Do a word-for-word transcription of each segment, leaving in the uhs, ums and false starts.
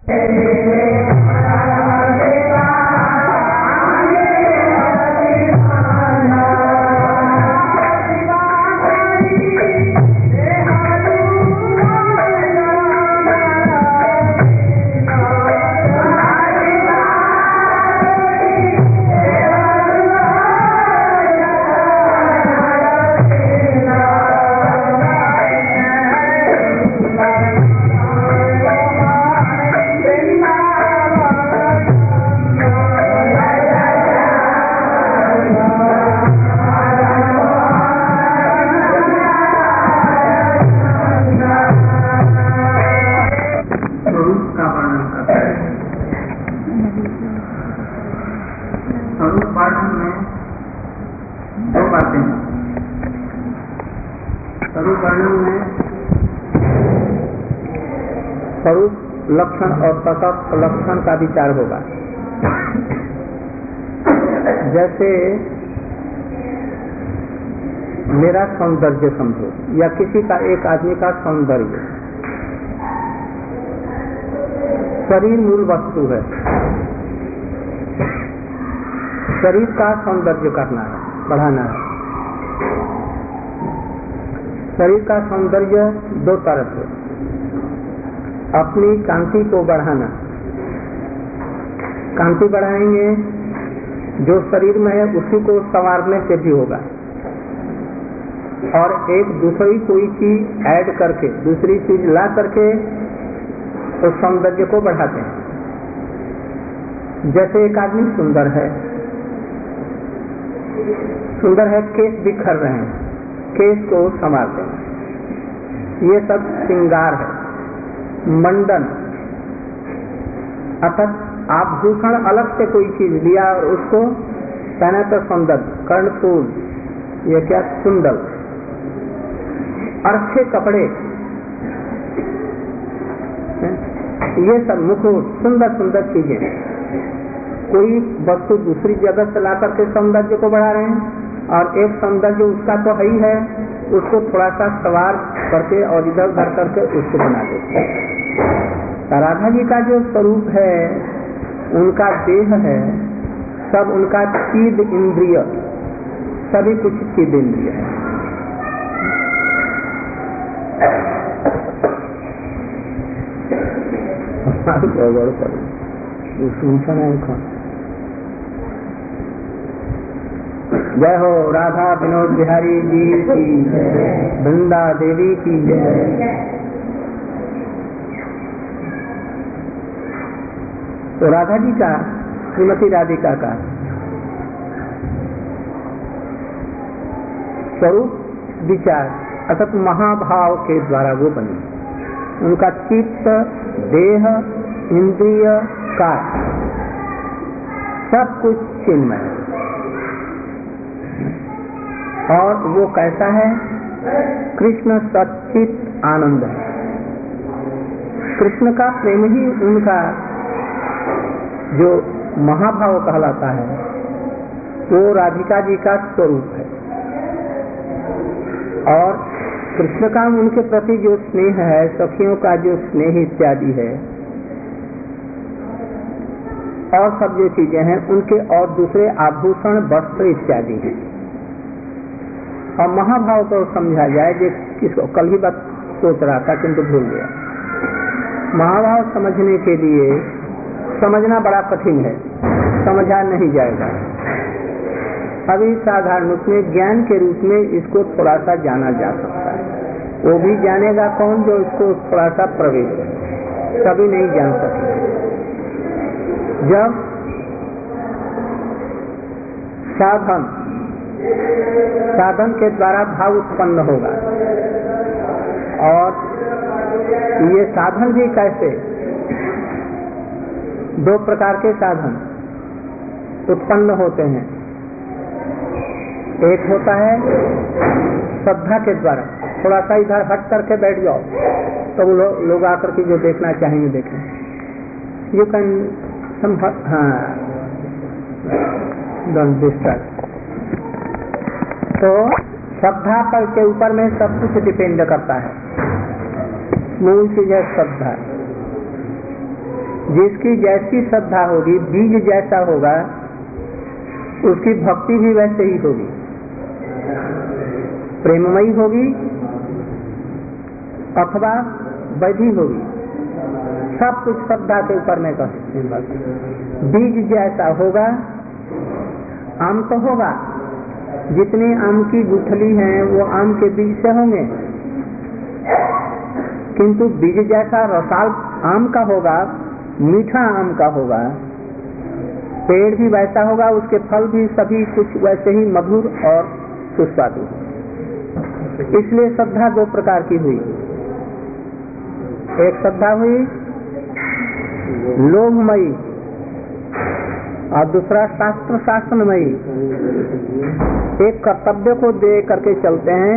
लक्षण और तटस्थ लक्षण का विचार होगा। जैसे मेरा सौंदर्य समझो या किसी का एक आदमी का सौंदर्य, शरीर मूल वस्तु है, शरीर का सौंदर्य करना है, बढ़ाना है। शरीर का सौंदर्य दो तरह से, अपनी कांति को बढ़ाना, कांति बढ़ाएंगे जो शरीर में है उसी को संवारने से भी होगा, और एक दूसरी कोई चीज ऐड करके, दूसरी चीज ला करके उस सौंदर्य को बढ़ाते हैं। जैसे एक आदमी सुंदर है, सुंदर है, केस बिखर रहे हैं, केस को संवारते हैं, ये सब श्रृंगार है, मंडन। अर्थात आभूषण अलग से कोई चीज लिया और उसको पहना तो सौंदर्य, कर्णफूल, ये क्या कुंडल, अच्छे कपड़े, ये सब मुकुट, सुंदर सुंदर चीजें। कोई वस्तु दूसरी जगह से ला करके सौंदर्य को बढ़ा रहे हैं, और एक सौंदर्य उसका तो है ही है, उसको थोड़ा सा सवार करके और इधर उधर करके उसको बना देते हैं। राधा जी का जो स्वरूप है, उनका देह है, सब उनका चिद इंद्रिय, सभी कुछ चिद इंद्रिय है। जय हो राधा विनोद बिहारी जी की, वृंदा देवी की जय। तो राधा जी का, श्रीमती राधिका का स्वरूप विचार अर्थात महाभाव के द्वारा वो बने। उनका चित्त, देह, इंद्रिय, काया सब कुछ चिन्मय है। और वो कैसा है? कृष्ण सच्चित आनंद है। कृष्ण का प्रेम ही उनका जो महाभाव कहलाता है, वो राधिका जी का स्वरूप है। और कृष्ण का उनके प्रति जो स्नेह है, सखियों का जो स्नेह इत्यादि है, और सब जो चीजें हैं उनके, और दूसरे आभूषण, वस्त्र इत्यादि हैं। और महाभाव को समझा जाए, जो किसको कल ही बात सोच रहा था किंतु भूल गया। महाभाव समझने के लिए समझना बड़ा कठिन है, समझा नहीं जाएगा। अभी साधारण उसमें ज्ञान के रूप में इसको थोड़ा सा जाना जा सकता है। वो भी जानेगा कौन? जो इसको थोड़ा सा प्रवेश है, सभी नहीं जान सकते। जब साधन साधन के द्वारा भाव उत्पन्न होगा, और ये साधन भी कैसे? दो प्रकार के साधन उत्पन्न होते हैं। एक होता है श्रद्धा के द्वारा, थोड़ा सा इधर हट करके बैठ जाओ तो वो लो, लोग आकर के जो देखना चाहेंगे देखें। यू कैन सम, हाँ, डोंट डिस्ट्रैक्ट। तो श्रद्धा पर के ऊपर में सब कुछ डिपेंड करता है। मूल चीज है श्रद्धा। जिसकी जैसी श्रद्धा होगी, बीज जैसा होगा, उसकी भक्ति भी वैसे ही होगी, प्रेममयी होगी अथवा वैधि होगी। सब कुछ श्रद्धा के ऊपर में कहते हैं। बीज जैसा होगा, आम तो होगा, जितनी आम की गुठली है वो आम के बीज से होंगे, किंतु बीज जैसा रसाल आम का होगा, मीठा आम का होगा, पेड़ भी वैसा होगा, उसके फल भी सभी कुछ वैसे ही मधुर और सुस्वादु। इसलिए श्रद्धा दो प्रकार की हुई। एक श्रद्धा हुई लोभमयी और दूसरा शास्त्र शासनमयी। एक कर्तव्य को दे करके चलते हैं,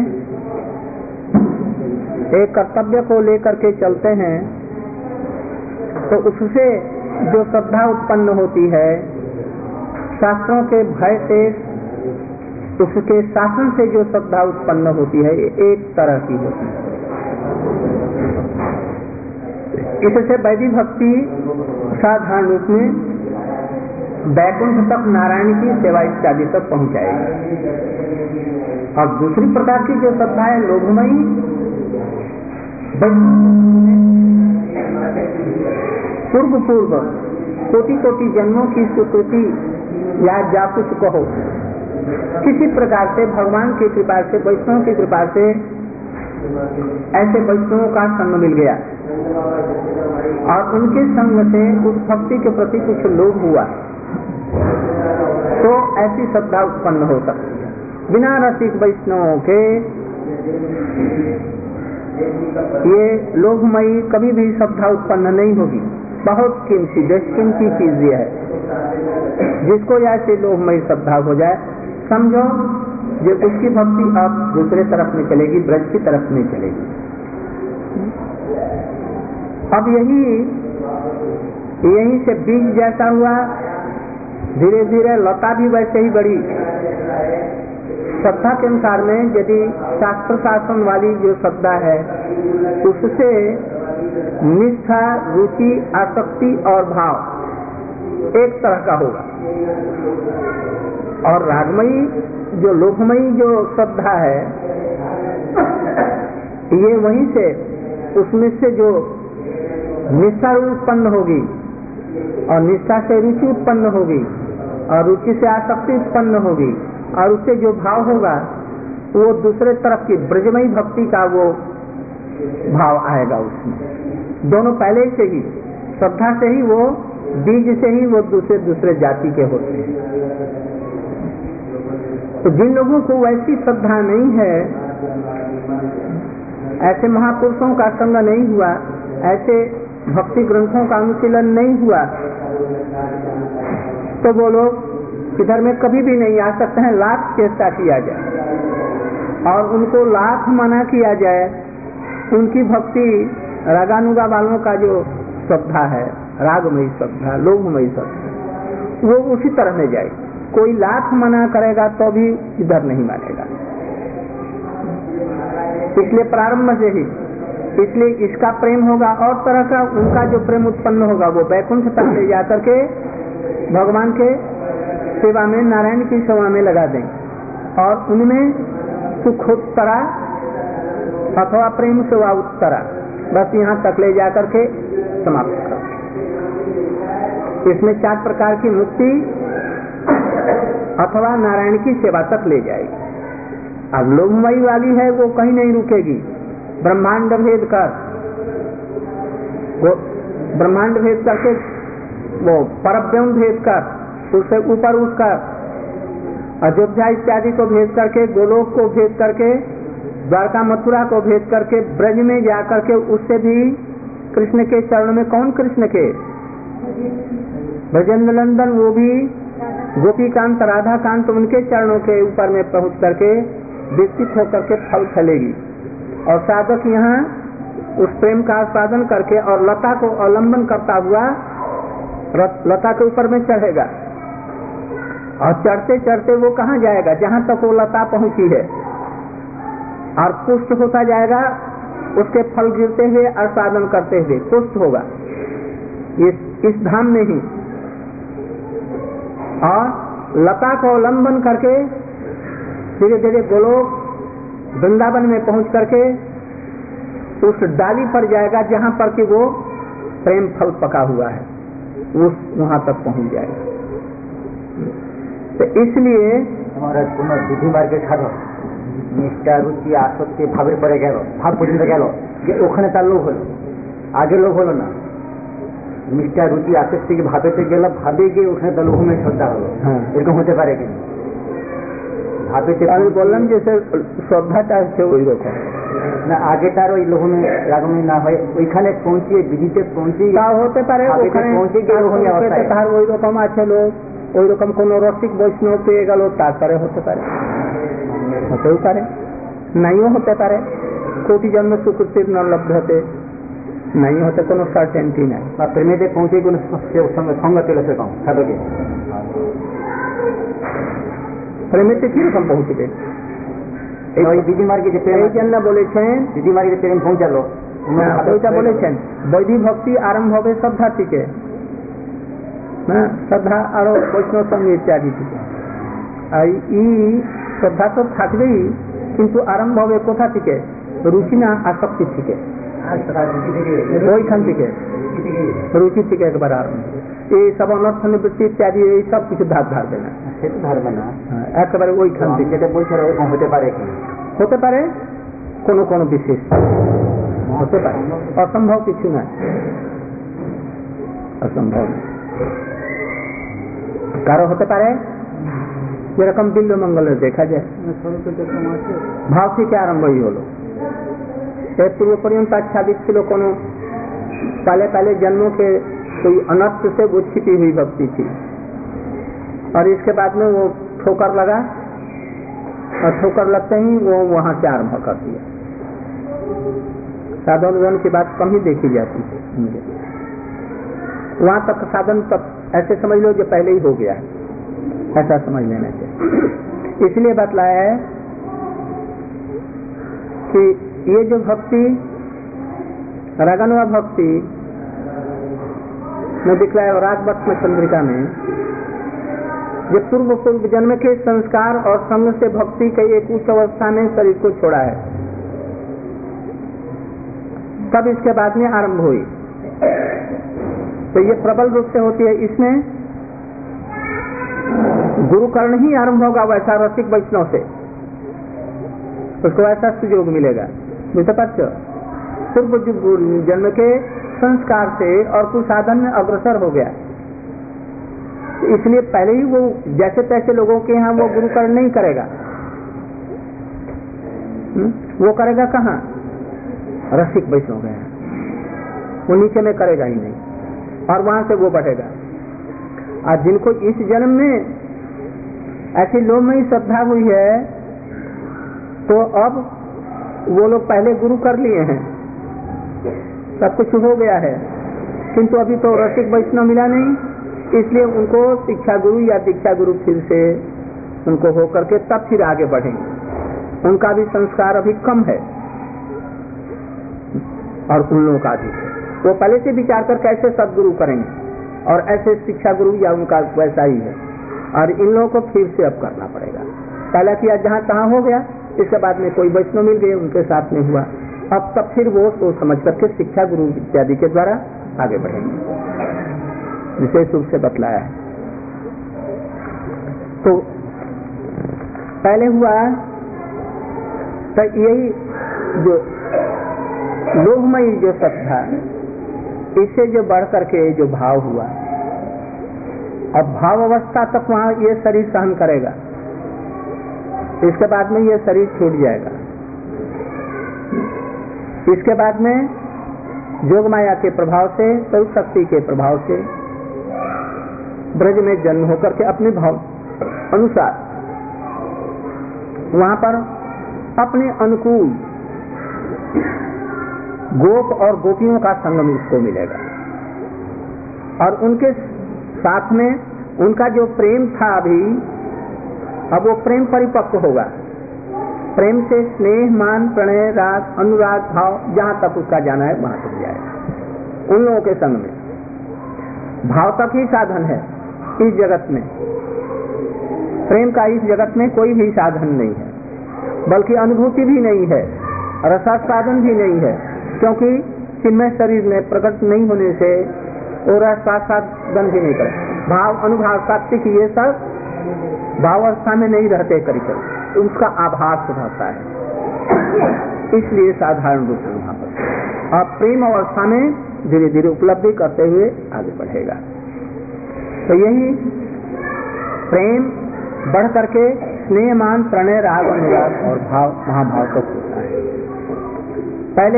एक कर्तव्य को लेकर के चलते हैं, तो उससे जो श्रद्धा उत्पन्न होती है, शास्त्रों के भय से, उसके शासन से जो श्रद्धा उत्पन्न होती है, एक तरह की होती है। इससे वैदिक भक्ति साधारण रूप में वैकुंठ तक नारायण की सेवा इत्यादि तक पहुंचाएगी। और दूसरी प्रकार की जो श्रद्धा है लोभमयी, पूर्व पूर्व कोटि कोटि जन्मों की स्वीकृति या जा कुछ कहो, किसी प्रकार से भगवान की कृपा से, वैष्णव की कृपा से ऐसे वैष्णवों का संग मिल गया और उनके संग से उस भक्ति के प्रति कुछ लोभ हुआ, तो ऐसी श्रद्धा उत्पन्न हो सकती है। बिना रसिक वैष्णवों के ये लोभमयी कभी भी श्रद्धा उत्पन्न नहीं होगी। बहुत कीमती, बेशकीमती चीज ये है। जिसको ऐसे लोभमयी श्रद्धा हो जाए, समझो जो उसकी भक्ति अब दूसरे तरफ में चलेगी, ब्रज की तरफ में चलेगी। अब यही यहीं से बीज जैसा हुआ, धीरे धीरे लता भी वैसे ही बढ़ी। श्रद्धा के अनुसार में यदि शास्त्र शासन वाली जो श्रद्धा है, उससे निष्ठा, रुचि, आसक्ति और भाव एक तरह का होगा। और रागमयी जो लोभमयी जो श्रद्धा है, ये वहीं से, उसमें से जो निष्ठा उत्पन्न होगी और निष्ठा से रुचि उत्पन्न होगी और रुचि से आसक्ति उत्पन्न होगी और उससे जो भाव होगा वो दूसरे तरफ की ब्रजमयी भक्ति का वो भाव आएगा उसमें। दोनों पहले से ही श्रद्धा से ही वो बीज से ही वो दूसरे दूसरे जाति के होते हैं। तो जिन लोगों को वैसी श्रद्धा नहीं है, ऐसे महापुरुषों का संग नहीं हुआ, ऐसे भक्ति ग्रंथों का अनुशीलन नहीं हुआ, तो वो लोग इधर में कभी भी नहीं आ सकते हैं। लाख चेष्टा किया जाए और उनको लाख मना किया जाए, उनकी भक्ति रागानुगा वालों का जो श्रद्धा है, रागमयी श्रद्धा, लोभमयी श्रद्धा, वो उसी तरह में जाए। कोई लाख मना करेगा तो भी इधर नहीं मानेगा। इसलिए प्रारंभ से ही, इसलिए इसका प्रेम होगा और तरह का उनका जो प्रेम उत्पन्न होगा वो वैकुंठ तक ले जाकर के भगवान के सेवा में, नारायण की सेवा में लगा दें और उनमें सुखोत्तरा अथवा प्रेम सेवा उत्तरा, बस यहाँ तक ले जाकर के समाप्त कर। इसमें चार प्रकार की मुक्ति अथवा नारायण की सेवा तक ले जाएगी। अब लोभमयी वाली है वो कहीं नहीं रुकेगी। ब्रह्मांड भेद कर, वो ब्रह्मांड भेद करके, वो परब्रह्म भेद कर, उससे ऊपर उठकर अयोध्या इत्यादि को भेद करके, गोलोक को भेद करके, द्वारका मथुरा को भेद करके, ब्रज में जा करके उससे भी कृष्ण के चरण में, कौन कृष्ण के? ब्रजेंद्र नंदन, वो भी गोपीकांत, राधाकांत, उनके चरणों के ऊपर में पहुंच करके विकसित होकर के फल फलेगी। और साधक यहाँ उस प्रेम का आस्वादन करके और लता को अवलंबन करता हुआ लता के ऊपर में चढ़ेगा और चढ़ते चढ़ते वो कहाँ जाएगा? जहाँ तक वो लता पहुंची है, और पुष्ट होता जाएगा, उसके फल गिरते हुए आस्वादन करते हुए पुष्ट होगा। ये इस धाम में ही, और लता को अवलंबन करके धीरे धीरे गोलोक वृंदावन में पहुंच करके उस डाली पर जाएगा जहां पर कि वो प्रेम फल पका हुआ है, उस वहां तक पहुंच जाएगा। तो इसलिए हमारा विधि मार्ग छाड़ो निष्ठा रुचि आसक्ति भावे पड़े गেল भाव पर्यন্ত গেল যে ওখানে তার লোভ হলো, আগে লোভ হলো না, নিষ্ঠা রুচি আসক্তি ভাবেতে গেল, ভাবে গিয়ে ওখানে তার লোভ में শ্রদ্ধা হলো। এরকম হতে পারে কিন্তু ভাবেতে আমি বললাম যে শ্রদ্ধাটা হচ্ছে ওই রকম না, আগে তার ওই লোভ में রাগমী না হয় ওইখানে পৌঁছে বিধিতে পৌঁছে তাও হতে পারে, ওখানে পৌঁছে গিয়ে লোভনী অবস্থায় তার ওই রকম আছে লোক, ওই রকম কোন রসিক বৈষ্ণব পেয়ে গেল তারপরে হতে পারে, হতেও পারে, নাইও হতে পারে। কোটি জন্ম সুকৃতির নলব্ধতে নাই হতে কোনো সার্টেনটি নাই, বা প্রেমেতে পৌঁছে কোনো সঙ্গ পেল সেরকম সাধকে প্রেমেতে কিরকম পৌঁছবে? ওই বিধি মার্গে যে এই জন্য বলেছেন বিধি মার্গে যে প্রেম পৌঁছালো ওইটা বলেছেন বৈদিক ভক্তি আরম্ভ হবে শ্রদ্ধা থেকে, হ্যাঁ শ্রদ্ধা আরো বৈষ্ণব সঙ্গে ইত্যাদি থেকে। আর ই শ্রদ্ধা তো থাকবেই, কিন্তু আরম্ভ হবে কোথা থেকে? রুচি না আসক্তি থেকে, ওইখান থেকে রুচি থেকে একবার আরম্ভ। এই সব অনর্থ নিবৃত্তি ইত্যাদি এই সব কিছু ধার ধারবে না, সেটা ধারবে না, একেবারে ওইখান থেকে। যেটা বলছে ওরকম হতে পারে, হতে পারে কোনো কোনো বিশেষ হতে পারে, অসম্ভব কিছু না, অসম্ভব কারো হতে পারে। যেরকম বিল্লমঙ্গলে দেখা যায় ভাব থেকে আরম্ভই হলো, এর पूर्व पर्यंत आच्छादित ছিল কোনো पहले पहले जन्मों के कोई अनर्थ से वो छिपी हुई भक्ति थी, और इसके बाद में वो ठोकर लगा, और ठोकर लगते ही वो वहां से आरंभ कर दिया। साधन की बात कम ही देखी जाती है, वहां तक साधन तक ऐसे समझ लो जो पहले ही हो गया है, ऐसा समझ लेना चाहिए। इसलिए बतलाया है कि ये जो भक्ति रागानुगा भक्ति में दिखलाया रागवत में चंद्रिका में, ये पूर्व पूर्व जन्म के संस्कार और संग से भक्ति के एक उच्च अवस्था में शरीर को छोड़ा है, तब इसके बाद में आरंभ हुई। तो ये प्रबल रूप से होती है, इसमें गुरुकर्ण ही आरंभ होगा वैसा रसिक वैष्णव से, उसको ऐसा सुयोग मिलेगा। पूर्व जन्म के संस्कार से और कुछ साधन में अग्रसर हो गया, इसलिए पहले ही वो जैसे तैसे लोगों के यहाँ वो गुरुकर्ण नहीं करेगा, वो करेगा कहाँ? रसिक वैष्णव के यहाँ, वो नीचे में करेगा ही नहीं, और वहां से वो बढ़ेगा। और जिनको इस जन्म में ऐसी लोमयी श्रद्धा हुई है, तो अब वो लोग पहले गुरु कर लिए हैं, सब कुछ हो गया है, किंतु अभी तो रसिक वैष्णव मिला नहीं, इसलिए उनको शिक्षा गुरु या दीक्षा गुरु फिर से उनको हो करके तब फिर आगे बढ़ेंगे। उनका भी संस्कार अभी कम है और उन लोगों का भी, वो पहले से विचार कर कैसे सदगुरु करेंगे, और ऐसे शिक्षा गुरु या उनका वैसा ही है, और इन लोगों को फिर से अब करना पड़ेगा। पहला किया जहाँ तहाँ हो गया, इसके बाद में कोई वैष्णव मिल गए, उनके साथ में हुआ, अब तब फिर वो सोच समझ करके शिक्षा गुरु इत्यादि के द्वारा आगे बढ़ेंगे, विशेष रूप से बतलाया है। तो पहले हुआ तो यही जो लोभमयी जो श्रद्धा, इससे जो बढ़ करके जो भाव हुआ, अब भाव अवस्था तक वहां ये शरीर सहन करेगा, इसके बाद में ये शरीर छूट जाएगा। इसके बाद में जोग माया के प्रभाव से, स्वरूप शक्ति के प्रभाव से ब्रज में जन्म होकर के अपने भाव अनुसार वहां पर अपने अनुकूल गोप और गोपियों का संगम उसको मिलेगा, और उनके साथ में उनका जो प्रेम था अभी, अब वो प्रेम परिपक्व होगा। प्रेम से स्नेह, मान, प्रणय, राग, अनुराग भाव जहां तक उसका जाना है वहां तक जाएगा उन लोगों के संग में। भाव तक ही साधन है इस जगत में। प्रेम का इस जगत में कोई भी साधन नहीं है, बल्कि अनुभूति भी नहीं है, रसास्वादन भी नहीं है, क्योंकि चिन्मय शरीर में प्रकट नहीं होने से वो रसास्वादन भी नहीं करे। भाव अनुभाव सात्विक ये सब भावावस्था में नहीं रहते, करीब करीब उसका आभास रहता है, इसलिए साधारण रूप में भाव। और प्रेम अवस्था में धीरे धीरे उपलब्धि करते हुए आगे बढ़ेगा। तो यही प्रेम बढ़ करके स्नेह, मान, प्रणय, राग, अनुराग और भाव महाभाव तक होता है। पहले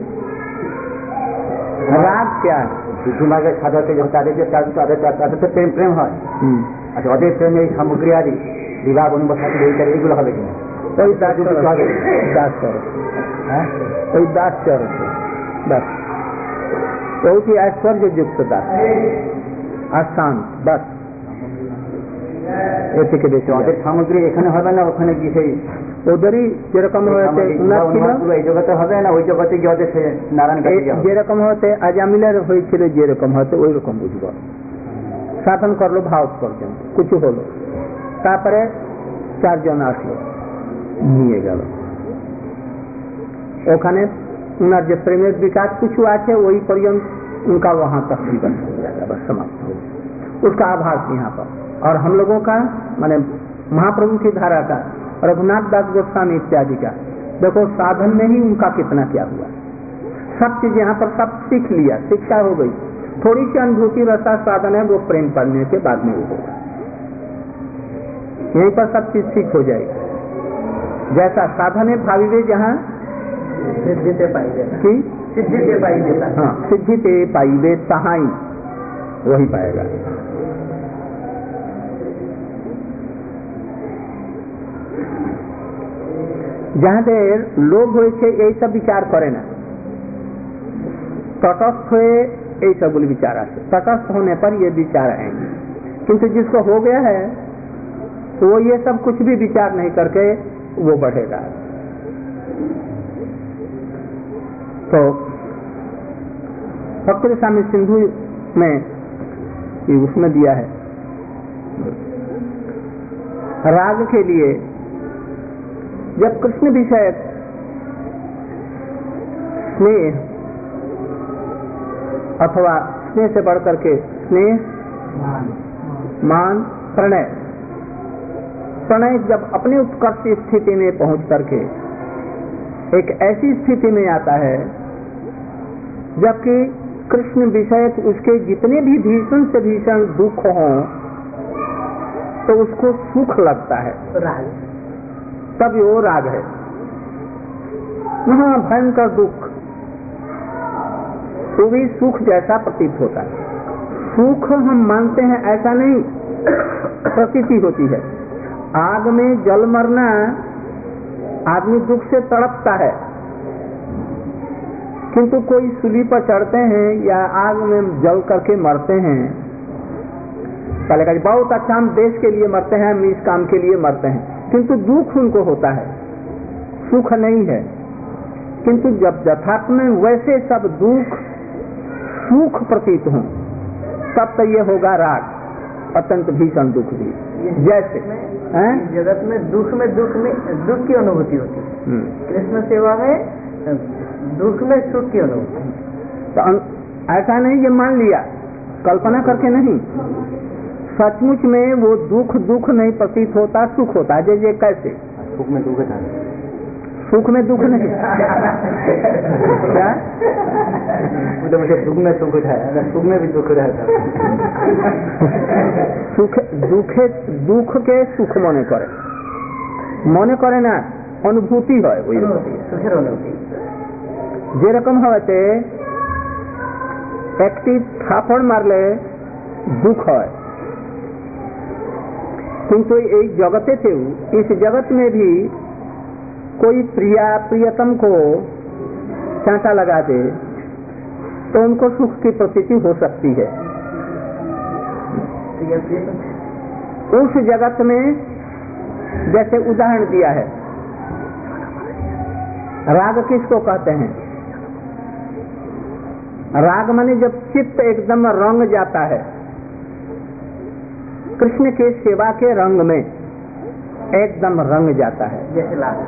राग क्या है? বুদ্ধিমার্গের সাধকে যখন তাদের যে তাদের তাদের তো প্রেম প্রেম হয়, আচ্ছা ওদের প্রেমে এই সামগ্রী আদি বিবাহ অনুভব এইটা এইগুলো হবে কিনা? ওই দাস দাস করো, হ্যাঁ ওই দাস করো बस, बहुत ही ऐश्वर्य युक्त दास आसान बस। এদিকে বেশি ওদের সামগ্রী এখানে হবে না, ওখানে কি সেই ওদেরই যেরকম হয়েছে এই জগতে হবে না, ওই জগতে গিয়ে ওদের নারায়ণ যেরকম হতে আজামিলের হয়েছিল, যেরকম হতে ওই রকম বুঝবো। সাধন করলো ভাব পর্যন্ত কিছু হলো, তারপরে চারজন আসলো নিয়ে গেল, ওখানে उनका जो प्रेम विकास कुछ हुआ है वही पर्यंत उनका वहां तक जीवन हो जाएगा, बस समाप्त हो जाएगा उसका आभास यहाँ पर। और हम लोगों का माने महाप्रभु की धारा का, रघुनाथ दास गोस्वामी इत्यादि का, देखो साधन में ही उनका कितना क्या हुआ। सब चीज यहाँ पर सब सीख लिया, शिक्षा हो गई, थोड़ी सी अनुभूति रसा साधन है वो प्रेम पढ़ने के बाद में वो होगा, यहीं पर सब चीज ठीक हो जाएगी। जैसा साधन है भावी वे जहाँ सिद्धि से पाई देता, सिद्धि से पाई देता, हाँ सिद्धि से पाई दे तहाई वही पाएगा। जहाँ देर लोग हुए यही सब विचार करे ना, तटस्थ हुए यही सब बोले विचार आते, तटस्थ होने पर ये विचार आएंगे, किंतु जिसको हो गया है तो वो ये सब कुछ भी विचार नहीं करके वो बढ़ेगा। तो भक्ति स्वामी सिंधु में उसमें दिया है राग के लिए, जब कृष्ण विषय स्नेह अथवा स्नेह से बढ़ करके स्नेह, मान, प्रणय, प्रणय जब अपने उत्कर्ष स्थिति में पहुंच करके एक ऐसी स्थिति में आता है जबकि कृष्ण विषय उसके जितने भी भीषण से भीषण दुख हों तो उसको सुख लगता है, राग, तब वो राग है। वहां भयंकर दुख तो भी सुख जैसा प्रतीत होता है। सुख हम मानते हैं ऐसा नहीं, प्रतीति होती है। आग में जल मरना, आदमी दुख से तड़पता है, किंतु कोई सूली पर चढ़ते हैं या आग में जल करके मरते हैं, पहले का बहुत अच्छा हम देश के लिए मरते हैं, हम इस काम के लिए मरते हैं, किंतु दुख उनको होता है, सुख नहीं है। किंतु जब यथार्थ में वैसे सब दुख सुख प्रतीत हों तब तो ये होगा राग, अत्यंत भीषण दुख भी। जैसे जगत में दुख में दुख में दुख की अनुभूति होती है, कृष्ण सेवा में दुख में सुख की अनुभूति। तो ऐसा नहीं कि मान लिया, कल्पना करके नहीं, सचमुच में वो दुख दुख नहीं प्रतीत होता, सुख होता है। जैसे कैसे सुख में दुख है, सुख में दुख नहीं क्या तो मुझे दुख में सुख है, सुख में भी दुख रहता, सुख दुखे दुख के सुख मने करे, मने करे ना अनुभूति है वही सुखेर अनुभूति। যেরকম হতে একটি থাপড় মারলে दुख है, किंतु এই জগতেতেও इस जगत में भी कोई प्रिया प्रियतम को चांटा लगा दे तो उनको सुख की प्रतीति हो सकती है। उस जगत में जैसे उदाहरण दिया है, राग किसको कहते हैं? राग माने जब चित्त एकदम रंग जाता है, कृष्ण के सेवा के रंग में एकदम रंग जाता है। जैसे लाख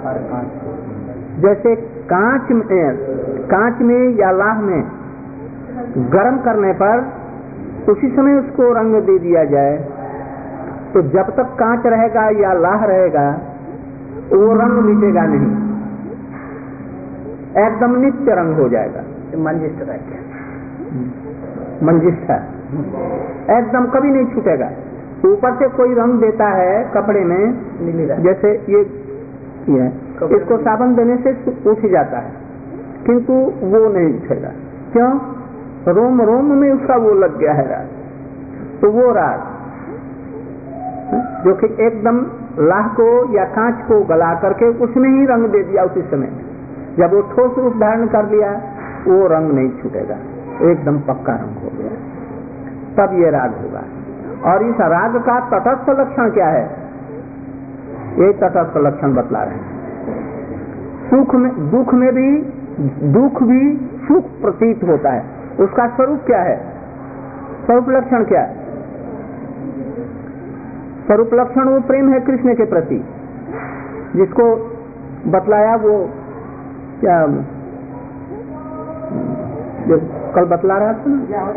जैसे कांच में कांच में या लाह में गर्म करने पर उसी समय उसको रंग दे दिया जाए, तो जब तक कांच रहेगा या लाह रहेगा वो रंग मिटेगा नहीं, एकदम नित्य रंग हो जाएगा। मंजिष्ठा मंजिष्ठा एकदम कभी नहीं छूटेगा। ऊपर से कोई रंग देता है कपड़े में, जैसे ये, ये इसको साबुन देने से उठ जाता है, किंतु वो नहीं उठेगा। क्यों? रोम रोम में उसका वो लग गया है राग। तो वो राग जो कि एकदम लाह को या कांच को गला करके उसमें ही रंग दे दिया उसी समय, जब वो ठोस रूप धारण कर लिया वो रंग नहीं छूटेगा, एकदम पक्का रंग हो गया, तब ये राग होगा। और इस राग का तटस्थ लक्षण क्या है? ये तटस्थ लक्षण बतला रहे हैं। सुख में दुख में भी दुख भी सुख प्रतीत होता है, उसका स्वरूप क्या है? स्वरूप लक्षण क्या है? स्वरूप लक्षण वो प्रेम है कृष्ण के प्रति, जिसको बतलाया वो क्या जो कल बतला रहा था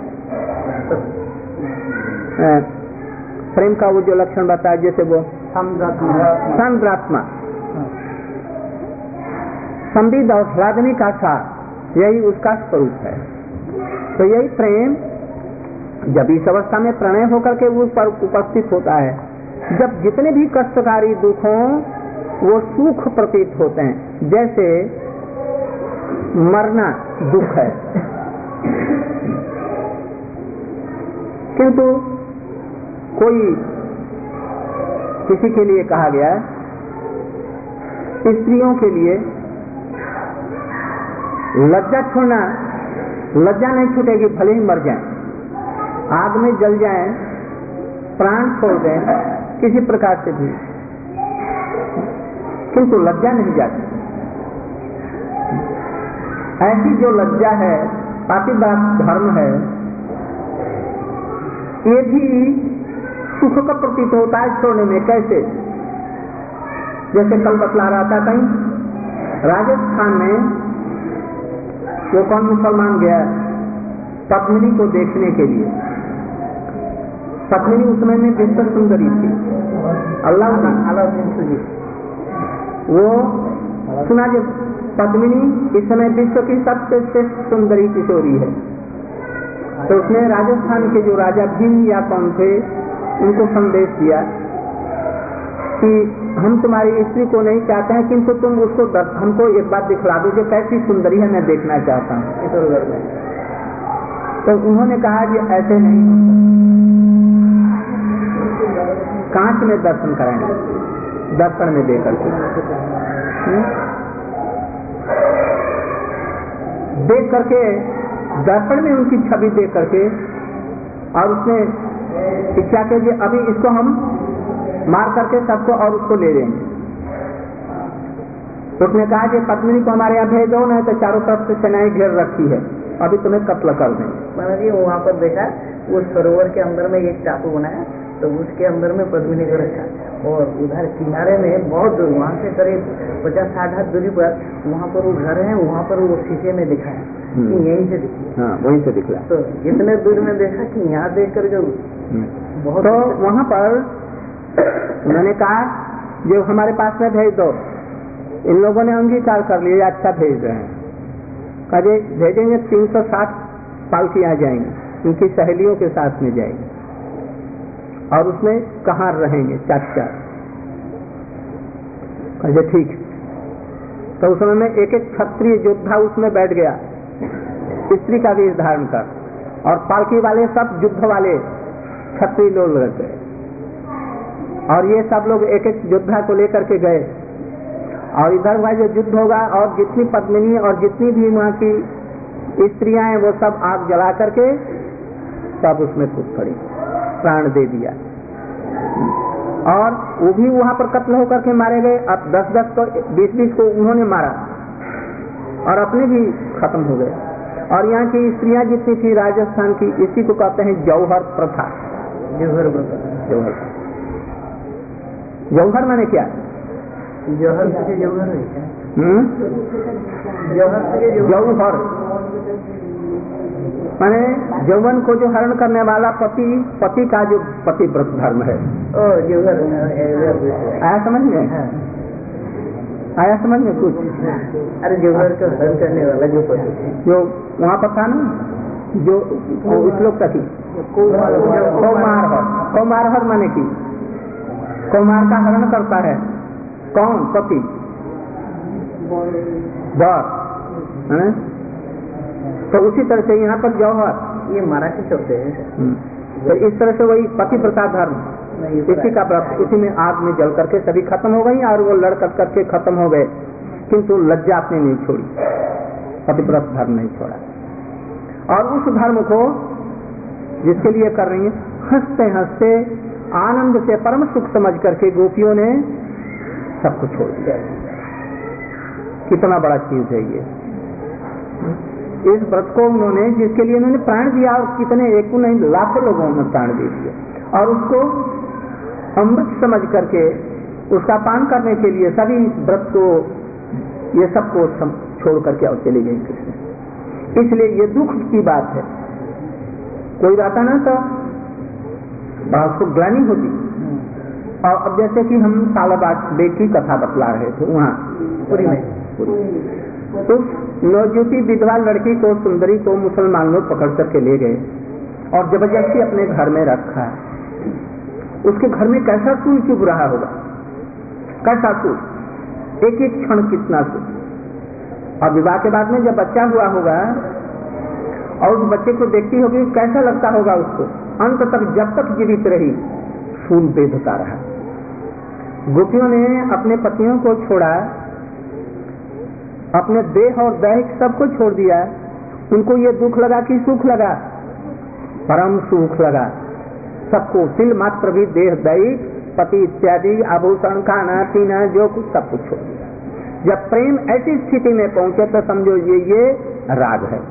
ना, प्रेम का वो जो लक्षण बताया, जैसे वो संद्रात्मा संविद और ह्लादनी का सार, यही उसका स्वरूप है। तो यही प्रेम जब इस अवस्था में प्रणय होकर के उस पर उपस्थित होता है, जब जितने भी कष्टकारी दुख हों वो सुख प्रतीत होते हैं। जैसे मरना दुख है, किंतु कोई किसी के लिए कहा गया, स्त्रियों के लिए लज्जा छोड़ना, लज्जा नहीं छूटेगी, भले ही मर जाएं, आग में जल जाएं, प्राण छोड़ दें किसी प्रकार से भी, किंतु लज्जा नहीं जाती। ऐसी जो लज्जा है, पातिव्रत धर्म है, ये भी सुख का प्रतीत होता है छोड़ने में। कैसे? जैसे कल बतला रहा था, कहीं राजस्थान में वो कौन मुसलमान गया पद्मिनी को देखने के लिए। पद्मिनी उस समय में विश्व सुंदरी थी, अल्लाह वो सुना जो पद्मिनी इस समय विश्व की सबसे श्रेष्ठ सुंदरी किशोरी है। तो उसने राजस्थान के जो राजा भीम या कौन थे उनको संदेश दिया कि हम तुम्हारी स्त्री को नहीं चाहते हैं, किंतु तुम उसको हमको एक बात दिखला दो जो कैसी सुंदरी है, मैं देखना चाहता हूँ इधर उधर में। तो उन्होंने कहा कि ऐसे नहीं, कांच में दर्शन कराएंगे, दर्पण में देकर के देख करके, दर्पण में उनकी छवि देख करके, और उसने इच्छा के लिए अभी इसको हम मार करके सबको और उसको ले लेंगे। तो उसने कहा कि पद्मिनी को हमारे यहाँ भेज दो, नहीं तो चारों तरफ से सेनाएं घेर रखी है, अभी तुम्हें कत्ल कर देंगे। महाराज जी वहाँ पर देखा उस सरोवर के अंदर में एक टापू बनाया, तो उसके अंदर में पद्मिनी को रखा, और उधर किनारे में बहुत दूर, वहाँ से करीब पचास साठ हाथ दूरी पर वहाँ पर वो घर है, वहाँ पर वो शीशे में दिखा है कि यहीं से दिखी। हाँ, वहीं से दिखला। तो इतने दूर में देखा कि यहाँ देख कर जो बहुत, तो वहाँ पर उन्होंने कहा जो हमारे पास में भेज दो। इन लोगों ने अंगीकार कर लिया, अच्छा भेज रहे हैं। कहे भेजेंगे, तीन सौ साठ पालकियां जाएंगी, उनकी सहेलियों के साथ में जाएंगी, और उसमें कहाँ रहेंगे, चार चार। कहे ठीक। तो उस समय में एक एक क्षत्रिय योद्धा उसमें बैठ गया, स्त्री का वेश धारण कर, और पालकी वाले सब युद्ध वाले क्षत्रिय लोग लग गए, और ये सब लोग एक एक योद्धा को लेकर के गए, और इधर वह जो युद्ध होगा, और जितनी पद्मिनी और जितनी भी वहाँ की स्त्रियां हैं वो सब आग जला करके सब उसमें कूद पड़ी, प्राण दे दिया, और वो भी वहां पर कत्ल होकर के मारे गए। अब दस दस को बीस बीस को उन्होंने मारा, और अपने भी खत्म हो गए। और यहाँ की स्त्रियां जितनी थी राजस्थान की, इसी को कहते हैं जौहर प्रथा। जौहर जौहर जौहर माने क्या? जौहर से जौहर है क्या? हम्म जौहर से जौहर माने यौवन को जो हरण करने वाला पति, पति का जो पतिव्रत धर्म है। ओ जौहर आया समझ में? आया समझ में कुछ? अरे जौहर का हरण करने वाला जो पति जो वहाँ पर था ना, जो श्लोक तक कौमारहर, कौमारहर माने की कौमार का हरण करता है कौन? पति, वर। तो उसी तरह से यहाँ पर जौहर ये मराठी शब्द है। तो इस तरह से वही पतिव्रता धर्म, इसी का व्रत, इसी में आग में जल करके सभी खत्म हो गई और वो लड़ कर करके खत्म हो गए, किंतु लज्जा आपने नहीं छोड़ी, पतिव्रत धर्म नहीं छोड़ा। और उस धर्म को जिसके लिए कर रही है, हंसते हंसते आनंद से परम सुख समझ करके गोपियों ने सबको छोड़ दिया। कितना बड़ा चीज है ये। इस व्रत को उन्होंने, जिसके लिए उन्होंने प्राण दिया, और कितने, एक नहीं लाखों लोगों ने प्राण दे दिए, और उसको अमृत समझ करके उसका पान करने के लिए सभी इस व्रत को, ये सबको छोड़ करके और चले गए कृष्ण। इसलिए ये दुख की बात है। कोई रहता ना तो उसको ग्लानि होती। और अब जैसे कि हम सालाबाद बेग की कथा बतला रहे थे वहाँ पुरी में, तो नवज्योति विधवा लड़की को, सुंदरी को मुसलमान लोग पकड़ करके ले गए और जबरदस्ती अपने घर में रखा। उसके घर में कैसा सूर चुभ रहा होगा, कैसा सूर, एक एक क्षण कितना सूर। और विवाह के बाद में जब बच्चा हुआ होगा और उस बच्चे को देखती होगी, कैसा लगता होगा उसको। अंत तक जब तक जीवित रही फूल बेधता रहा। गोपियों ने अपने पतियों को छोड़ा, अपने देह और दैहिक सबको छोड़ दिया। उनको ये दुख लगा कि सुख लगा, परम सुख लगा सबको। तिल मात्र भी देह दैहिक पति इत्यादि आभूषण खाना पीना जो कुछ सब कुछ छोड़ दिया। जब प्रेम ऐसी स्थिति में पहुंचे तो समझो ये ये राग है।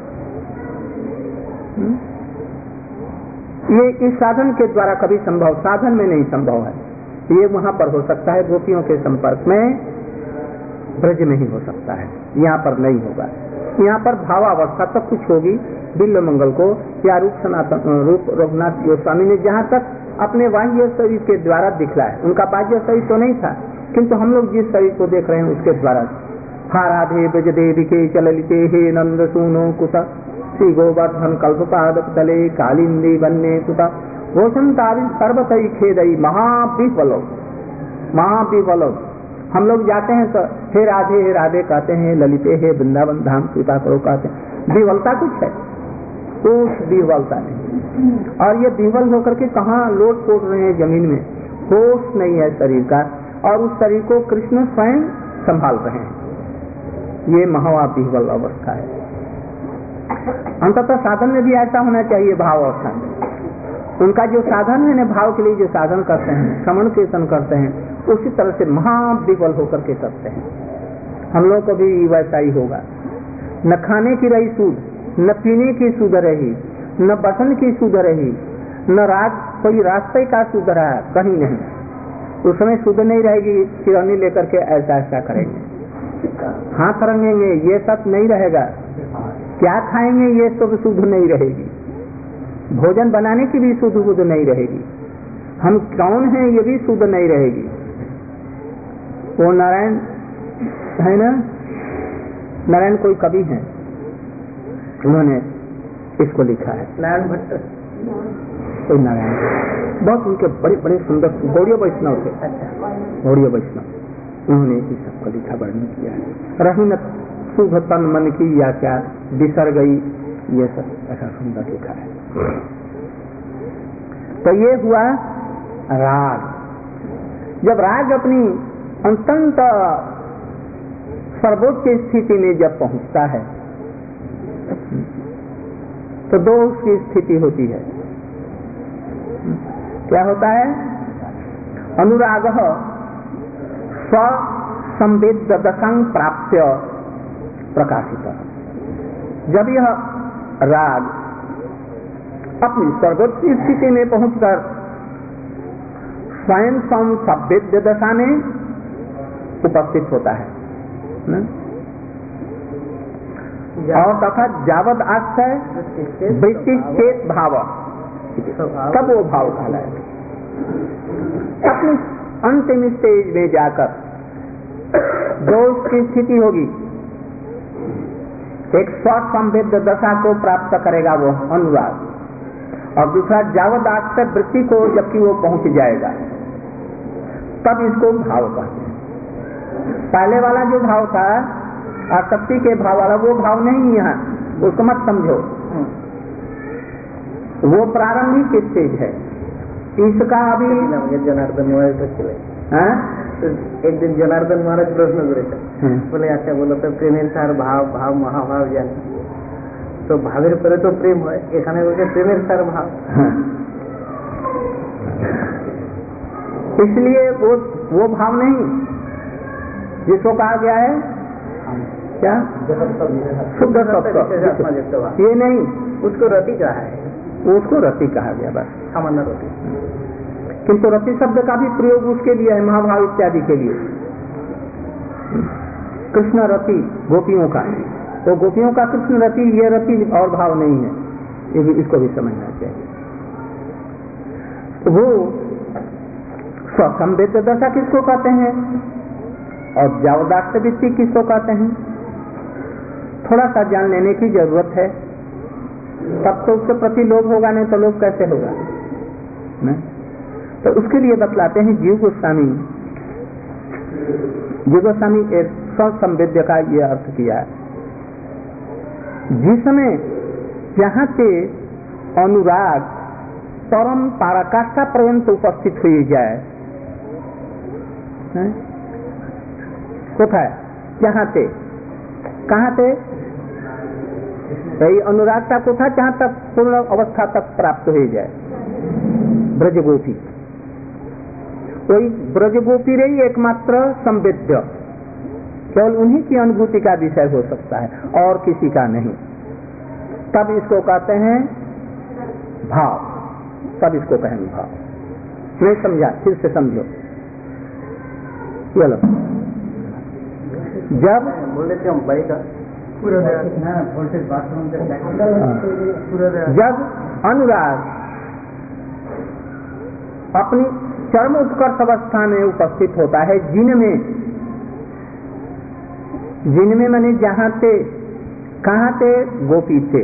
ये इस साधन के द्वारा कभी संभव, साधन में नहीं संभव है। ये वहां पर हो सकता है गोपियों के संपर्क में, ब्रज में ही हो सकता है, यहाँ पर नहीं होगा। यहाँ पर भावावस्था तक कुछ होगी। बिल्व मंगल को या रूप सनातन रूप रघुनाथ गोस्वामी ने जहाँ तक अपने बाह्य शरीर के द्वारा दिखलाया, उनका बाह्य शरीर तो नहीं था, किंतु हम लोग जिस शरीर को देख रहे हैं उसके द्वारा। हा राधे ब्रज देवी के चललिते हे नंद सुनो कुता श्री गोवर्धन कल्पपादक तले कालिंदी बन्ने कुता वसंतारी सर्वतई खेदई महाविफलो महाविफलो। हम लोग जाते हैं तो हे राधे हे राधे कहते हैं, ललिते हे वृंदावन धाम कृपा करो कहते हैं। विवलता कुछ है, कुछ विवलता नहीं। और ये विवल होकर के कहाँ लोट पोट रहे हैं जमीन में, होश नहीं है शरीर का, और उस शरीर को कृष्ण स्वयं संभाल रहे हैं। ये महाविवल अवस्था है। अंततः साधन में भी ऐसा होना चाहिए। भाव अवस्था में उनका जो साधन है ना, भाव के लिए जो साधन करते हैं, श्रवण कीर्तन करते हैं, उसी तरह से महाविवल होकर के करते हैं। हम लोग को भी वैसा ही होगा। न खाने की रही सूद, न पीने की सूद रही, न बसन की सूद रही, न राज कोई रास्ते का सूद रहा, कहीं नहीं। उस समय सूद नहीं रहेगी। चिरौनी लेकर के ऐसा ऐसा करेंगे, हाथ रंगेंगे, ये सब नहीं रहेगा। क्या खाएंगे ये सब शुद्ध नहीं रहेगी। भोजन बनाने की भी शुद्ध बुद्ध नहीं रहेगी। हम कौन हैं ये भी शुद्ध नहीं रहेगी। वो नारायण है ना, नारायण कोई कवि हैं, उन्होंने इसको लिखा है, नारायण भट्ट कोई नारायण, बहुत उनके बड़े बड़े सुंदर गौड़ीय वैष्णव थे। गौड़ीय वैष्णव, उन्होंने इस सबको लिखा, वर्णन किया है। रही न शुभ तन मन की या क्या बिसर गई, ये सब ऐसा सुंदर लिखा है। तो ये हुआ राग। जब राग अपनी अत्यंत सर्वोच्च स्थिति में जब पहुंचता है तो दो उसकी स्थिति होती है। क्या होता है? अनुराग स्व संवेद दशंग प्राप्त प्रकाशित। जब यह राग अपनी सर्वोच्च स्थिति में पहुंचकर स्वयं संवेद्य दशा में उपस्थित होता है न? और तथा जावद आश्रय वृत्ति चेत भाव, तब वो भाव कहलाएगा। अपनी अंतिम स्टेज में जाकर जो उसकी स्थिति होगी, एक स्व संवेद्य दशा को प्राप्त करेगा वो अनुराग, और दूसरा जावद आश्रय वृत्ति को जबकि वो पहुंच जाएगा तब इसको भाव कहते हैं। पहले वाला जो भाव था आसक्ति के भाव वाला, वो भाव नहीं यहाँ, उसको मत समझो, वो प्रारंभिक स्टेज है। इसका अभी जनार्दन एक दिन जनार्दन महाराज प्रश्न करे बोले, अच्छा बोलो तो प्रेमेर सार भाव, भाव महाभाव जाने, तो भावेर परे तो प्रेम है, एखाने बोलते प्रेमेर सार भाव। इसलिए वो वो भाव नहीं जिसको कहा गया है क्या शुद्ध सत्व, ये नहीं, उसको रति कहा है, उसको रति कहा गया बस, सामान्य रति। किंतु रति शब्द का भी प्रयोग उसके लिए है, महाभाव इत्यादि के लिए। कृष्ण रति गोपियों का, तो गोपियों का कृष्ण रति, ये रति और भाव नहीं है, ये भी इसको भी समझना चाहिए। तो वो स्वसंवेद्य दशा किसको कहते हैं और जावदाश्य वृत्ति किसको कहते हैं, थोड़ा सा जान लेने की जरूरत है, तब तो उसके प्रति लोभ होगा, नहीं तो लोभ कैसे होगा न? तो उसके लिए बतलाते हैं जीव गोस्वामी। जीव गोस्वामी एक स्वसंवेद्य का ये अर्थ किया है, जिसमें जहाँ से अनुराग परम पराकाष्ठा पर्यंत उपस्थित हुई जाए, कोथा जहाँ से कहाँ से यही अनुराग का कोथा जहाँ तक पूर्ण अवस्था तक प्राप्त हो जाए, ब्रजगोपी, कोई ब्रजगोपी रही एकमात्र संवेद्य, केवल उन्हीं की अनुभूति का विषय हो सकता है और किसी का नहीं, तब इसको कहते हैं भाव, तब इसको कहेंगे भाव। नहीं समझा, फिर से समझो। चलो, जब बोले थे हम भाई का जब अनुराग अपनी चरम उत्कर्ष अवस्था में उपस्थित होता है, जिनमें जिनमें मैंने जहां थे कहां थे गोपी थे,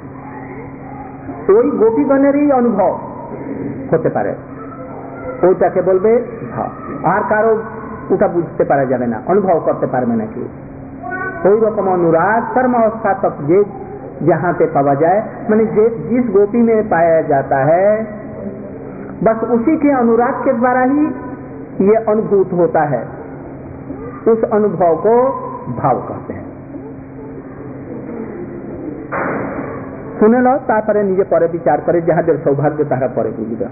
कोई गोपी बने रही अनुभव होते पारे, ওইটাকে বলবে ভাব। আর কারো ওটা বুঝতে পারা যাবে না, অনুভব করতে পারবে না কেউ। ওই রকম अनुराग कर्म अवस्था तक जे जहाँ पे पाया जाए, माने जिस गोपी में पाया जाता है, बस उसी के अनुराग के द्वारा ही ये अनुभूत होता है, उस अनुभव को भाव कहते हैं। শুনে লো, তারপরে নিজে পরে বিচার করে, যাহাদের সৌভাগ্য তারা পরে বুঝবে।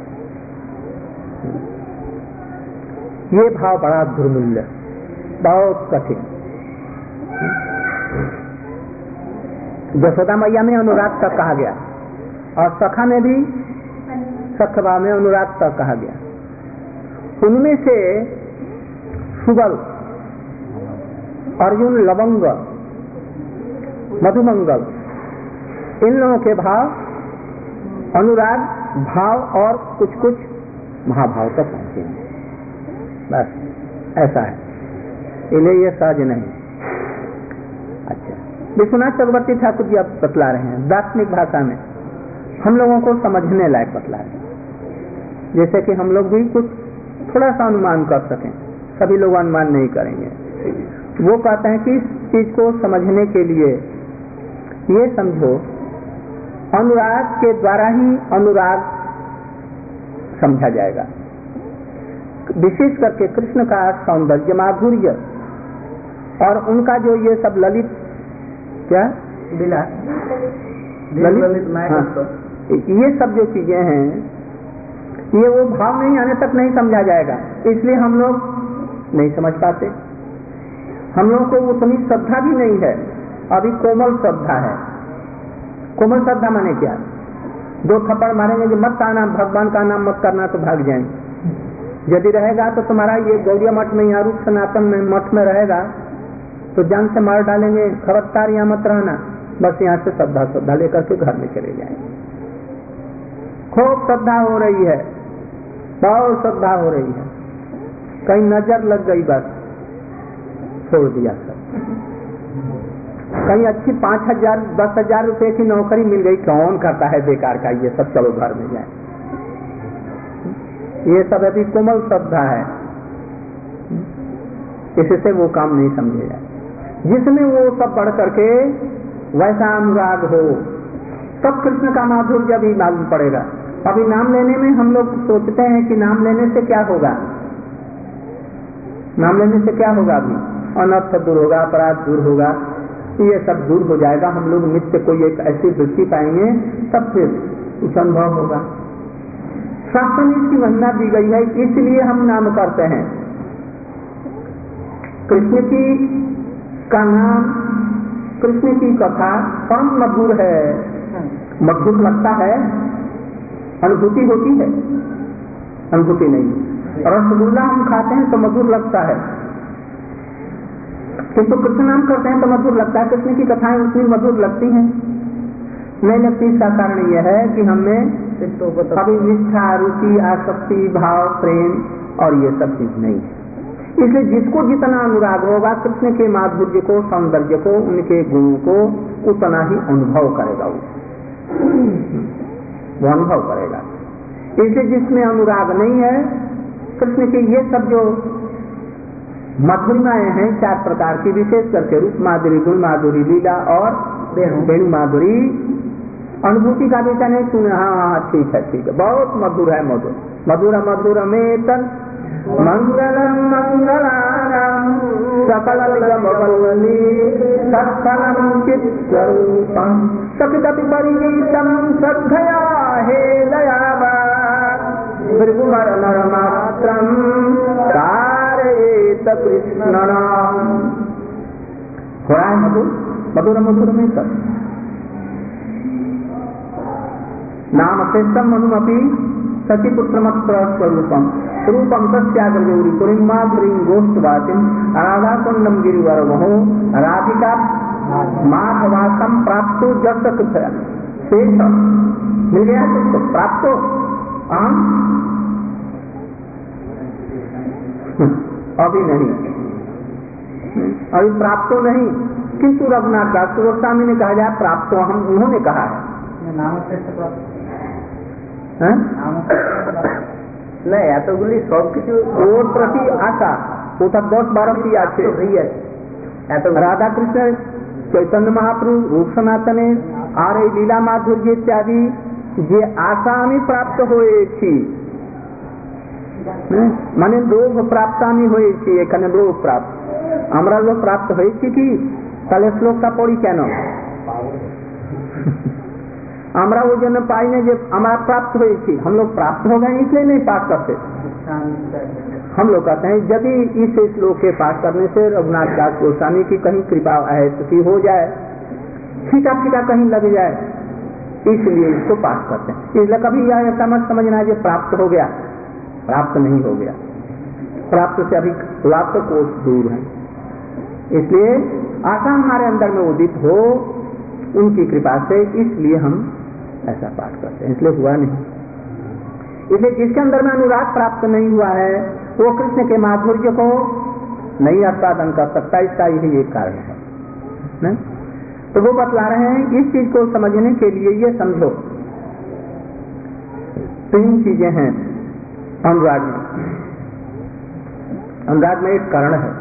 ये भाव बड़ा दुर्मूल्य, बहुत कठिन। यशोदा मैया में अनुराग तक कहा गया, और सखा में भी सखबा में अनुराग तक कहा गया। उनमें से सुबल, अर्जुन, लवंग, मधुमंगल, इन लोगों के भाव अनुराग भाव और कुछ कुछ महाभाव तक पहुंचे हैं, बस ऐसा है। इन्हें ये सहज नहीं। अच्छा, विश्वनाथ चक्रवर्ती ठाकुर जी अब बतला रहे हैं दार्शनिक भाषा में, हम लोगों को समझने लायक बतला रहे हैं, जैसे कि हम लोग भी कुछ थोड़ा सा अनुमान कर सकें। सभी लोग अनुमान नहीं करेंगे। वो कहते हैं कि इस चीज को समझने के लिए ये समझो, अनुराग के द्वारा ही अनुराग समझा जाएगा। विशेष करके कृष्ण का सौंदर्य माधुर्य और उनका जो ये सब ललित क्या लीला ललित, ललित हाँ, ये सब जो चीजें हैं, ये वो भाव नहीं आने तक नहीं समझा जाएगा। इसलिए हम लोग नहीं समझ पाते। हम लोग को उतनी श्रद्धा भी नहीं है, अभी कोमल श्रद्धा है। कोमल श्रद्धा माने क्या? दो थप्पड़ मारेंगे कि मत आना, भगवान का नाम मत करना, तो भाग जाएंगे। यदि रहेगा तो तुम्हारा ये गौड़िया मठ में यहाँ रूप सनातन में मठ में रहेगा तो जान से मार डालेंगे, खबरदार यहाँ मत रहना। बस यहाँ से श्रद्धा श्रद्धा लेकर के घर में चले जाएंगे। खूब श्रद्धा हो रही है, बहुत श्रद्धा हो रही है, कहीं नजर लग गई बस छोड़ दिया सब। कहीं अच्छी पांच हजार दस हजार रुपए की नौकरी मिल गई, कौन करता है बेकार का ये सब, चलो घर में जाए। ये सब अभी कोमल श्रद्धा है, इससे वो काम नहीं समझे जाए। जिसमें वो सब बढ़ करके वैसा अनुराग हो तब कृष्ण का माधुर्य भी मालूम पड़ेगा। अभी नाम लेने में हम लोग सोचते हैं कि नाम लेने से क्या होगा, नाम लेने से क्या होगा, अभी अनर्थ दूर होगा, अपराध दूर होगा, ये सब दूर हो जाएगा। हम लोग नित्य कोई एक ऐसी दृष्टि पाएंगे तब फिर कुछ अनुभव होगा। शास्त्र में इसकी महिमा दी गई है, इसलिए हम नाम करते हैं। कृष्ण की का नाम, कृष्ण की कथा परम मधुर है, मधुर लगता है, अनुभूति होती है, अनुभूति नहीं। रसगुल्ला हम खाते हैं तो मधुर लगता है, किंतु कृष्ण नाम करते हैं तो मधुर लगता है। कृष्ण की कथाएं उतनी मधुर लगती हैं नहीं लगती। इसका कारण यह है कि हमें अभी निष्ठा, रुचि, आसक्ति, भाव, प्रेम और ये सब चीज नहीं है। इसलिए जिसको जितना अनुराग होगा कृष्ण के माधुर्य को, सौंदर्य को, उनके गुणों को, उतना ही अनुभव करेगा वो वो अनुभव करेगा। इसलिए जिसमें अनुराग नहीं है, कृष्ण के ये सब जो मधुरिमाएं हैं चार प्रकार की, विशेष करके रूप माधुरी, गुण माधुरी, लीला और वेणु माधुरी, अनुभूति का विषय नहीं सुने। हाँ हाँ ठीक है ठीक है, बहुत मधुर है, मधुर मधुर मधुर में तन मंगलम मंगलानाम सकल गमवल्ली सत्फलम चित्स्वरूपम सकिदपि परिगीतम श्रद्धया हे दयावा भृगुमर नरमात्रम कारयेत कृष्णनाम। हो रहा है मधुर मधुर मधुर में सब नाम श्रेष्ठम मनुमपि सतीपुत्रमत्र स्वरूपम रूपम सत्याग्रगौरी पुरीं माधुरीं गोष्ठवासिं राधाकुंडम गिरिवरमहो राधिका माधवासम प्राप्तो जस कृत्य शेष मिल गया तुमको प्राप्तो आम अभी नहीं, अभी प्राप्तो नहीं, किंतु रघुनाथ दास गोस्वामी ने कहा जाए प्राप्तो हम, उन्होंने कहा है না এতগুলি সবকিছু ওর প্রতি আশা, ওটা দশ বারোটি আছে। এত রাধা কৃষ্ণ চৈতন্য মহাপ্রভু রূপ সনাতনে আর এই লীলা মাধুর্য ইত্যাদি যে আশা আমি প্রাপ্ত হয়েছি, মানে লোভ প্রাপ্ত আমি হয়েছি, এখানে লোভ প্রাপ্ত, আমরা লোভ প্রাপ্ত হয়েছি কি, তাহলে শ্লোকটা পড়ি কেন? আমরা ওই জন্য পাই না যে আমরা प्राप्त हुए थी, हम लोग प्राप्त हो गए इसलिए नहीं पाठ करते। हम लोग कहते हैं यदि इस श्लोक के पाठ करने से रघुनाथ दास गोस्वामी की कहीं कृपा है तो हो जाए, फीका फीका कहीं लग जाए, इसलिए इसको पाठ करते हैं। इसलिए कभी यह ऐसा मत समझना जो प्राप्त हो गया, प्राप्त नहीं हो गया, प्राप्त से अभी लाख कोस दूर है। इसलिए आशा हमारे अंदर में उदित हो उनकी कृपा से, इसलिए हम ऐसा पाठ करते हैं, इसलिए हुआ नहीं। इसलिए जिसके अंदर में अनुराग प्राप्त नहीं हुआ है वो कृष्ण के माधुर्य को नहीं आस्वादन कर सकता, इसका यही एक कारण है न? तो वो बतला रहे हैं इस चीज को समझने के लिए ये समझो तीन चीजें हैं अनुराग में। अनुराग में एक कारण है,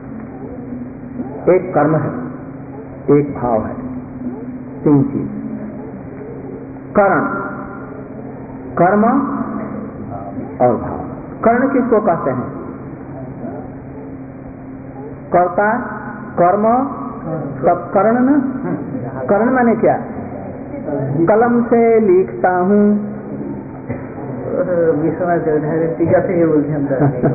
एक कर्म है, एक भाव है, तीन चीज। कर्ण, कर्म और भाव। कर्ण किसको कहते हैं? कर्ता, कर्म, सब कर्ण ना। कर्ण माने क्या? कलम से लिखता हूँ, विश्वनाथ टीका से ये बोलते हैं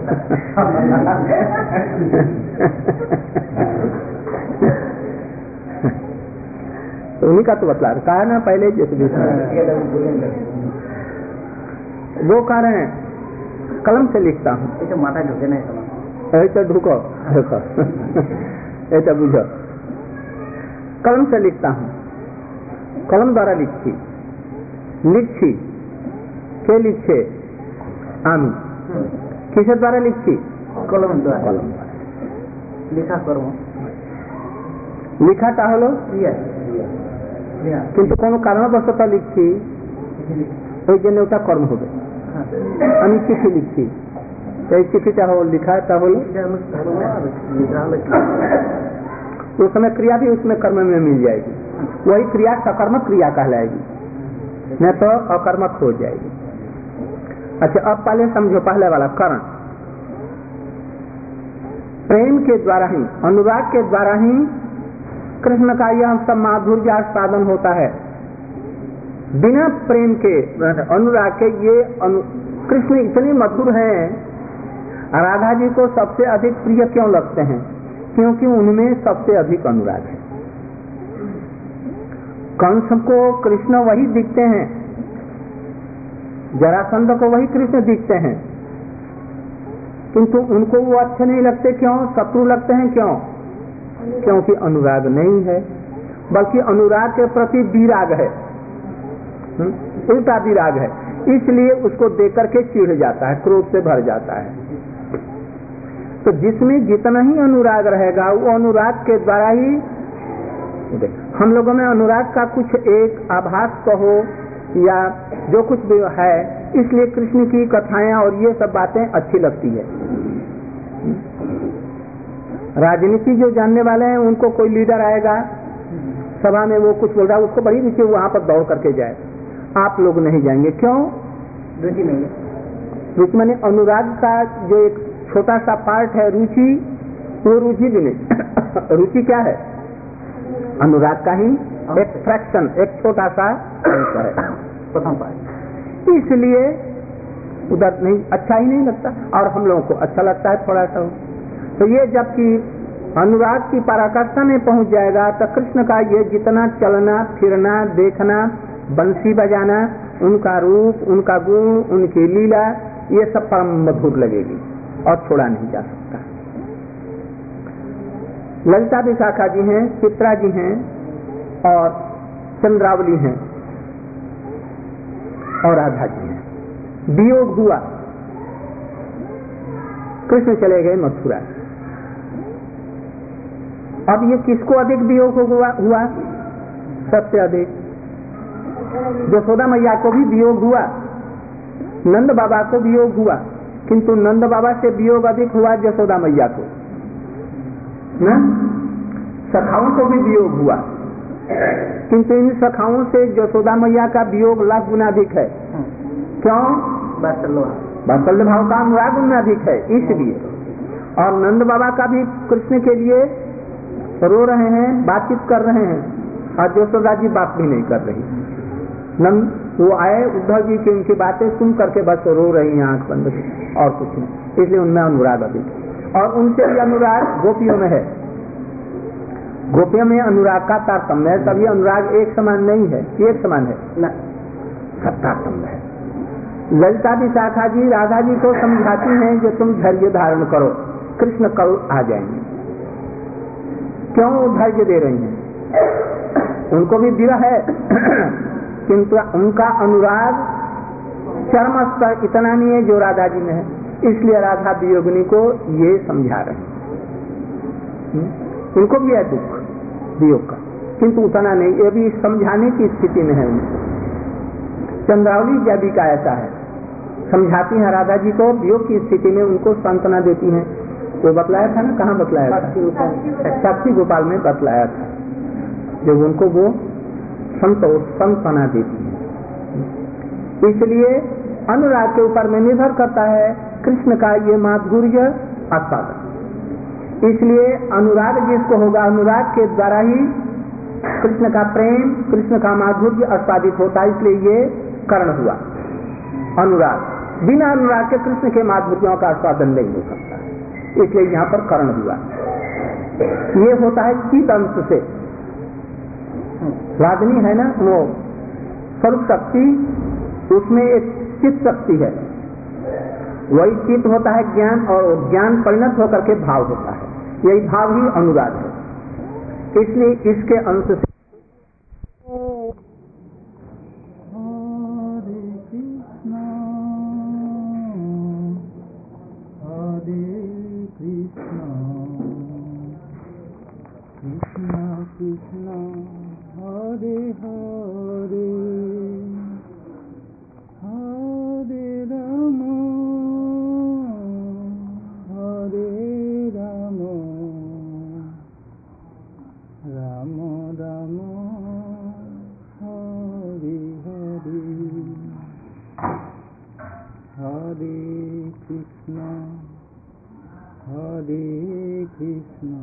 उन्हीं का तो बतला कहा ना पहले, जैसे वो कह रहे हैं कलम से लिखता हूँ। तो माथा ढुके नहीं ऐसा ढुको देखो ऐसा बुझो, कलम से लिखता हूँ, कलम द्वारा लिखी लिखी के लिखे आमी किसे द्वारा लिखी कलम द्वारा कलम लिखा कर्म लिखाटा হলো কিন্তু কোনো কারণবশত লিখছি ওই জন্য ওটা কর্ম হবে। আমি চিঠি লিখছি, এই চিঠিটা হলো लिखाটা হলো उस समय क्रिया भी उसमें कर्म में मिल जाएगी, वही क्रिया सकर्मक क्रिया कहलाएगी, नहीं तो अकर्मक हो जाएगी। अच्छा अब पहले समझो पहले वाला करण, प्रेम के द्वारा ही अनुराग के द्वारा ही कृष्ण का यह सब माधुर्य आस्वादन होता है। बिना प्रेम के अनुराग के ये अनु, कृष्ण इतने मधुर हैं, राधा जी को सबसे अधिक प्रिय क्यों लगते हैं? क्योंकि उनमें सबसे अधिक अनुराग है। कंस को कृष्ण वही दिखते हैं, जरासंध को वही कृष्ण दिखते हैं, किंतु उनको वो अच्छे नहीं लगते। क्यों? शत्रु लगते हैं। क्यों? क्योंकि अनुराग नहीं है, बल्कि अनुराग के प्रति विराग है, उल्टा विराग है, इसलिए उसको देख करके चिढ़ जाता है, क्रोध से भर जाता है। तो जिसमें जितना ही अनुराग रहेगा वो अनुराग के द्वारा ही, हम लोगों में अनुराग का कुछ एक आभास कहो या जो कुछ भी है, इसलिए कृष्ण की कथाएं और ये सब बातें अच्छी लगती है। राजनीति जो जानने वाले हैं उनको कोई लीडर आएगा सभा में, वो कुछ बोल रहा है, उसको बड़ी रुचि वहां पर दौड़ करके जाए। आप लोग नहीं जाएंगे, क्यों? रुचि नहीं है। रुचि माने अनुराग का जो एक छोटा सा पार्ट है रुचि, वो रुचि भी नहीं। रुचि क्या है? अनुराग का ही एक फ्रैक्शन, एक छोटा सा अंश है, प्रथम पार्ट। इसलिए उधर नहीं, अच्छा ही नहीं लगता, और हम लोगों को अच्छा लगता है थोड़ा सा। तो ये जबकि अनुराग की पराकाष्ठा में पहुंच जाएगा तो कृष्ण का ये जितना चलना फिरना देखना, बंसी बजाना, उनका रूप, उनका गुण, उनकी लीला, ये सब परम मधुर लगेगी और छोड़ा नहीं जा सकता। ललिता विशाखा जी हैं, चित्रा जी हैं और चंद्रावली हैं और राधा जी हैं। वियोग हुआ, कृष्ण चले गए मथुरा। अब ये किसको अधिक वियोग हुआ, हुआ? सबसे अधिक यशोदा मैया को भी वियोग हुआ, नंद बाबा को वियोग हुआ, किंतु नंद बाबा से वियोग अधिक हुआ यशोदा मैया को न? सखाओं को भी वियोग हुआ, किंतु इन सखाओं से यशोदा मैया का वियोग लाख गुना अधिक है। क्यों? वात्सल्य भाव का अनुराग उनमें अधिक है, इसलिए। और नंद बाबा का भी कृष्ण के लिए रो रहे हैं, बातचीत कर रहे हैं, और यशोदा जी बात भी नहीं कर रही। नंद वो आए उद्धव जी की उनकी बातें सुन करके बस रो रही हैं आंख बंद, और कुछ नहीं, इसलिए उनमें अनुराग अधिक। और उनसे भी अनुराग गोपियों में है, गोपियों में अनुराग का तारतम्य है, तभी अनुराग एक समान नहीं है, एक समान है न, सब तारतम्य है। ललिता विशाखा जी राधा जी को समझाती हैं जो तुम धैर्य धारण करो, कृष्ण कल आ जाएंगे। क्यों धैर्य दे रही हैं? उनको भी विरह है, किंतु उनका अनुराग चरम स्तर इतना नहीं है जो राधा जी में है, इसलिए राधा वियोगिनी को ये समझा रहे हैं। उनको भी है दुख वियोग का, किंतु उतना नहीं, ये भी समझाने की स्थिति में है उनको। चंद्रावली जैवी का ऐसा है, समझाती हैं राधा जी को वियोग की स्थिति में, उनको सांत्वना देती हैं। तो बतलाया था ना, कहाँ बतलाया था? साक्षी गोपाल में बतलाया था, जब उनको वो संतोष सांत्वना देती है। इसलिए अनुराग के ऊपर में निर्भर करता है कृष्ण का ये माधुर्य आस्वादन। इसलिए अनुराग जिसको होगा, अनुराग के द्वारा ही कृष्ण का प्रेम, कृष्ण का माधुर्य आस्वादित होता है, इसलिए ये कर्ण हुआ अनुराग। बिना अनुराग के कृष्ण के माधुर्यों का आस्वादन नहीं हो सकता, इसलिए यहाँ पर कर्ण हुआ। ये होता है चित अंश से, रागनी है ना वो स्वरूप शक्ति, उसमें एक चित शक्ति है, वही चित्त होता है ज्ञान, और ज्ञान परिणत होकर के भाव होता है। यही भाव ही अनुराग है। इसलिए इसके अंश से Krishna, Hare Hare, Hare Rama, Hare Rama, Rama Rama, Hare Hare, Hare Krishna, Hare Krishna,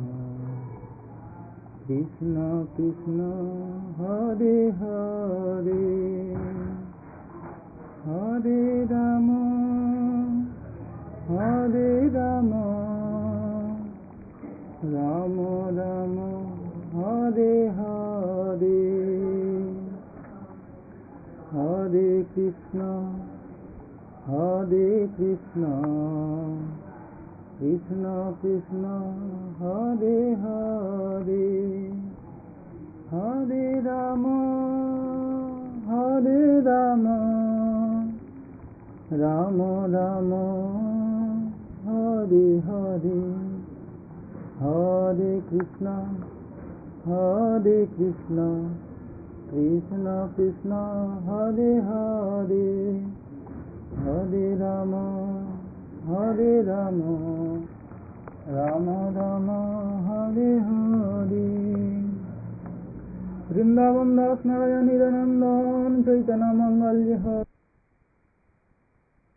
Krishna Krishna, Hare Hare, Hare Rama, Hare Rama, Rama Rama, Hare Hare, Hare Krishna, Hare Krishna, Krishna Krishna, Hare Hare, Hare Rama, Hare Rama, Rama Rama, Hare Hare, Hare Krishna, Hare Krishna, Krishna Krishna, Hare Hare, Hare Rama, Hare Rama, Rama Rama, Hare Hare. Vrindavan Das Narayan Niranandan Chaitanya Mangalya Hare.